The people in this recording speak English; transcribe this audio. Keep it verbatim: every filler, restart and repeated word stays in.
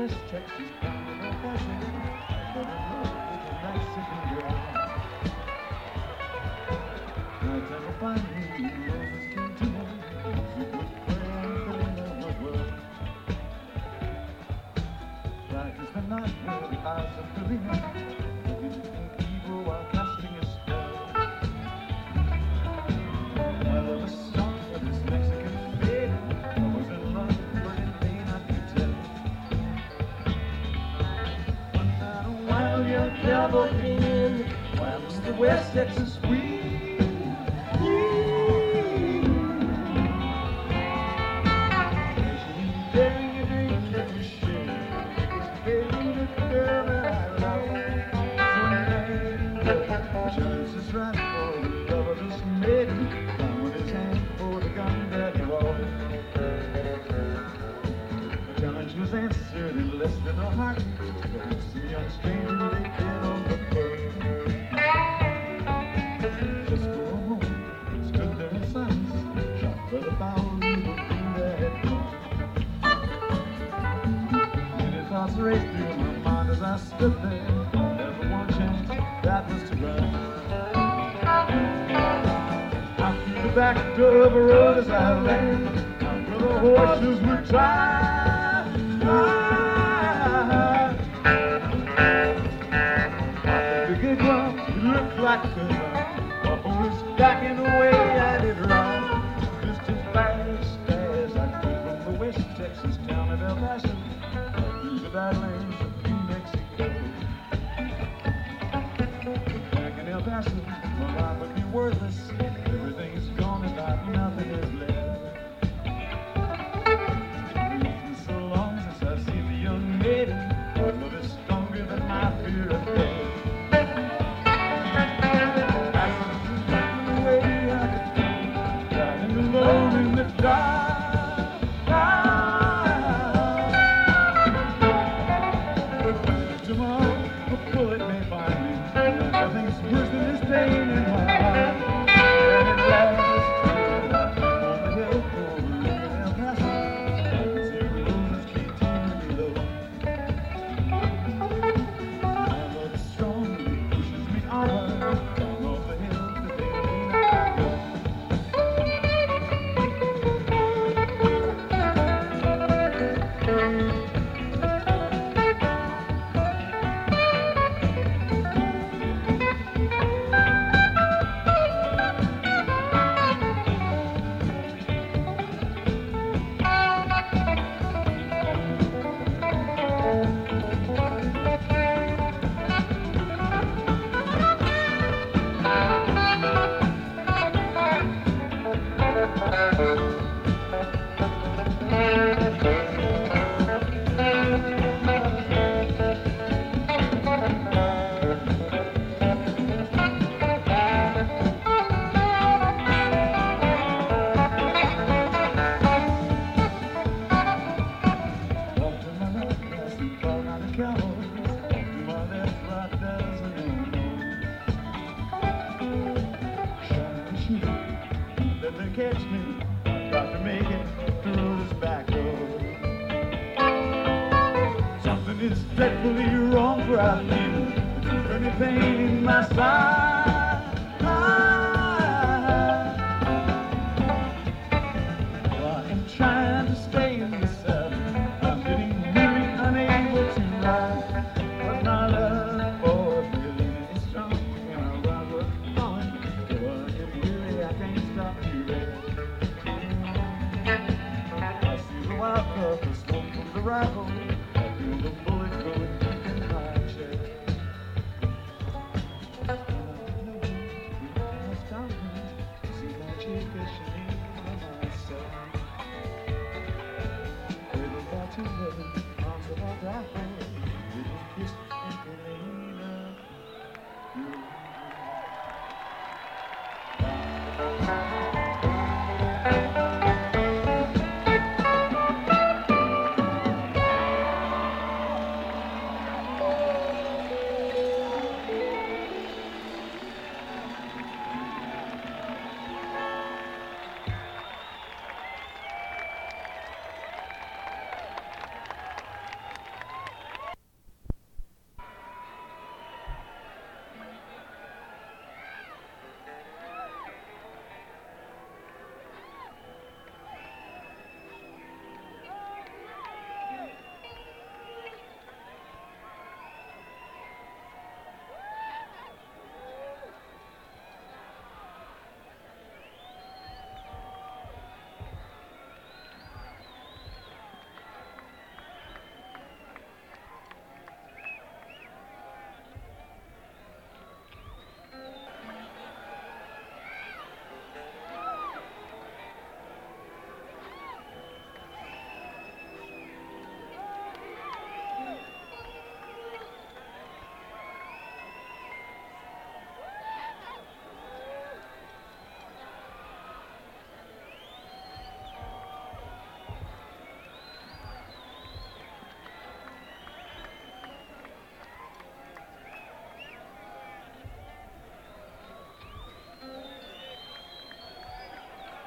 West Texas town of fashion. Fell in love with a Mexican girl. Nighttime will find me, roses came to me. Music would play and fell in love with world. Black is the night where the eyes of the women look into evil while casting a spell. I love a song for this Mexican maiden. I was in love, but in vain I could tell. One night a wild young cowboy came in, while Mister West Texas breeze. Was answered in less than a heartbeat. Some young stranger lay dead on the floor. Just for a moment, stood there in silence, shocked by the foul evil thing that had gone. Many thoughts raced through my mind as I stood there. Never one chance, that was to run. Out through the back door of a road as I ran, out where the horses were tied. It looked like a my horse backing away, I did run just as fast as I could from the West Texas town of El Paso through the badlands of New Mexico. Back in El Paso, my life would be worthless. Everything's gone and about nothing is left. It's been so long since I've seen the young maiden. Love is stronger than my fear of death. Tomorrow, a bullet may find me. Nothing's worse than this pain in my heart. And it lasts on the hill overlooking El Paso. I can see the roses keep tearing below. My love strongly pushes me onward down off the hill to the lane I go. Catch me, I've got to make it through this back road. Something is dreadfully wrong, for I feel the burning pain in my side.